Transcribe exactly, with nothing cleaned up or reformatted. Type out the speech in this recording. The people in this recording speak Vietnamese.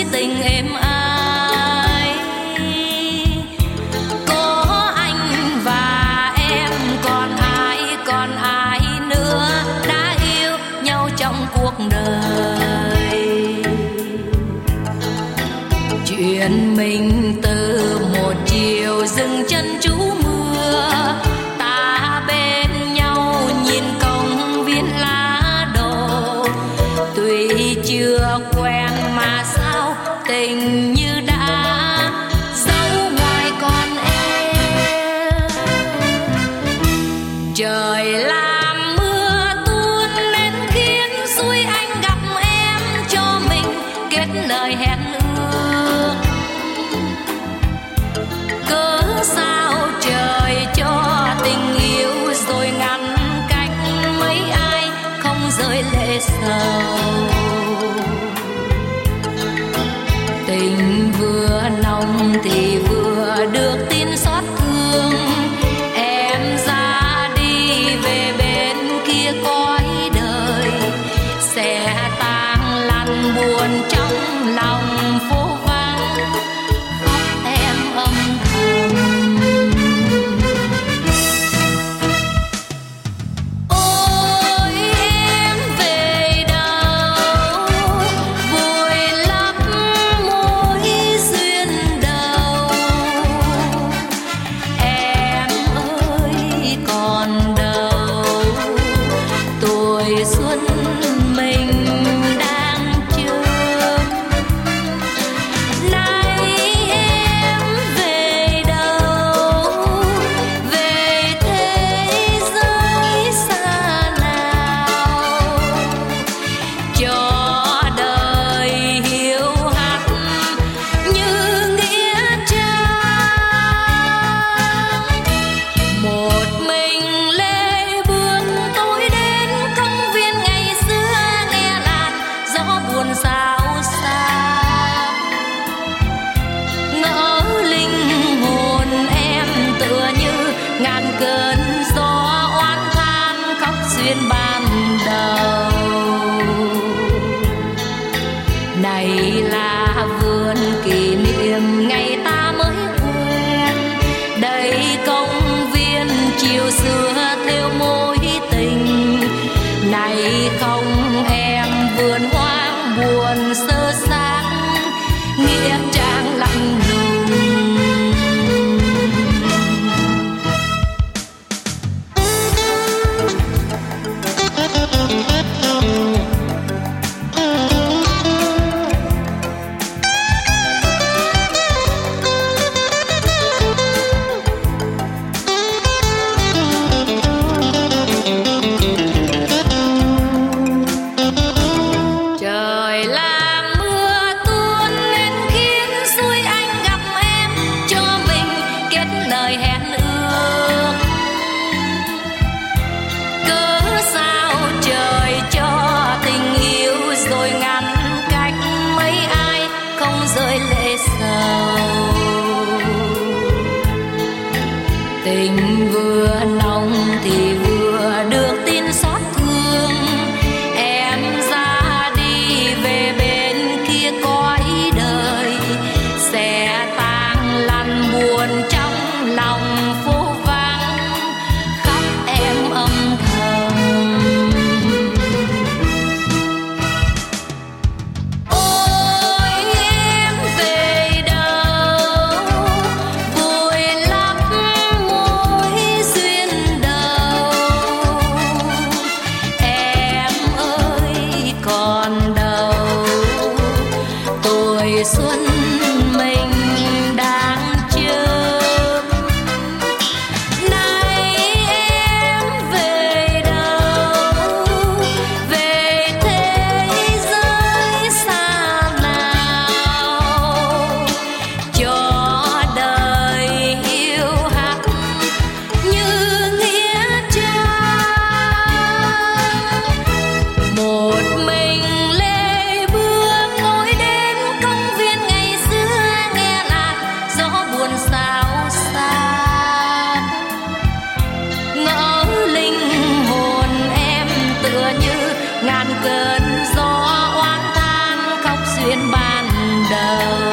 tình êm ái. Có anh và em, còn ai, còn ai nữa đã yêu nhau trong cuộc đời. Chuyện mình từ một chiều dừng chân trú mưa, ta bên nhau nhìn công viên lá đổ. Tuy chưa quen mà sao tình như đã dấu ngoài con em. Trời làm mưa tuôn nên khiến xuôi anh gặp em, cho mình kết lời hẹn ước. Cớ sao trời cho tình yêu rồi ngăn cách mấy ai không rơi lệ sầu. Tình vừa nồng thì vừa được tin xót thương, em ra đi về bên kia cõi đời, sẽ tang lăn buồn trong lòng phố vắng, khóc em âm thầm. Ôi em về đâu, vui lắm mối duyên đầu. Em ơi còn đâu, tuổi xuân mình đang chờ. Nay em về đâu, về thế giới xa nào, cho đời hiu hắt như nghĩa trang. Một mình lê bước tôi đến công viên ngày xưa, nghe làn gió buồn xao xao. Ngỡ linh hồn em tựa như ngàn cơn gió oán than khóc duyên ban đầu. Này là vườn kỷ niệm ngày ta mới quen, đây công viên chiều xưa theo mối tình. Này không em vườn hoang buồn sơ xác, nghĩa trang lạnh lùng. Trời làm mưa tuôn nên khiến xuôi anh gặp em, cho mình kết lời hẹn ước. Cớ sao trời cho tình yêu rồi ngăn cách mấy ai không rơi lệ sầu. Tình vừa nồng thì vừa được tin xót thương, em ra đi về bên kia cõi đời, sẽ tang lăn buồn trong lòng phố vắng, khóc em âm thầm. Ôi em về đâu, vui lắm mối duyên đầu. Em ơi còn đâu, tuổi xuân mình đang chờ. Nay em về đâu, về thế giới xa nào, cho đời hiu hắt như nghĩa trang. Một mình lê bước tôi đến công viên ngày xưa, nghe làn gió buồn xao xạc. Ngỡ linh hồn em tựa như ngàn cơn gió oán than khóc duyên ban đầu.